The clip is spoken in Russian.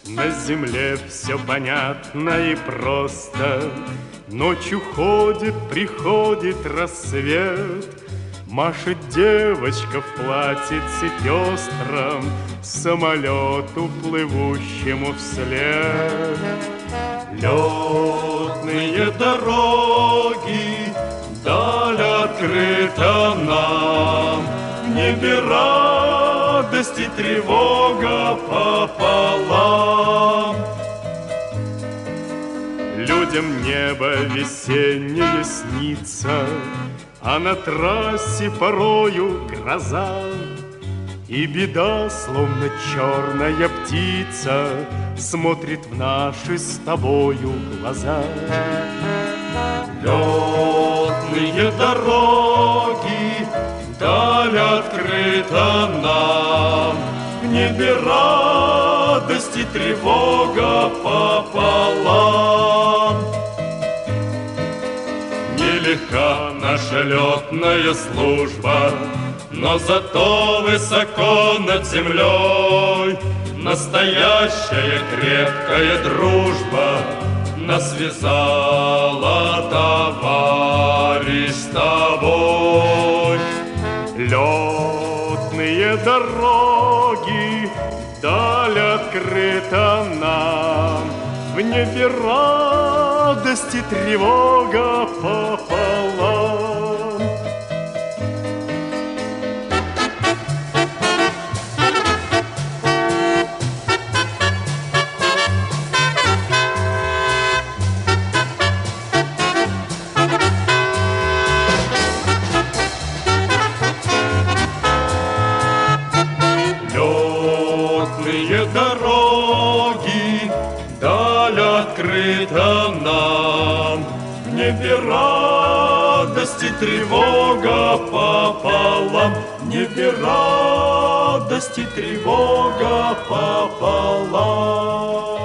На земле все понятно и просто. Ночью ходит, приходит рассвет. Машет девочка в платьице пестром самолету, плывущему вслед. Летные дороги, даль открыта нам, в небе радость и тревога пополам. Людям небо весеннее снится, а на трассе порою гроза. И беда, словно черная птица, смотрит в наши с тобою глаза. Летные дороги, даль открыта нам, в небе радость и тревога пополам. Нелегка наша летная служба, но зато высоко над землей настоящая крепкая дружба нас связала, товарищ, с тобой. Летные дороги, даль открыта нам, в небе радость и тревога пополам. Летные дороги, даль открыта нам, в небе радость и тревога пополам, в небе радость и тревога пополам.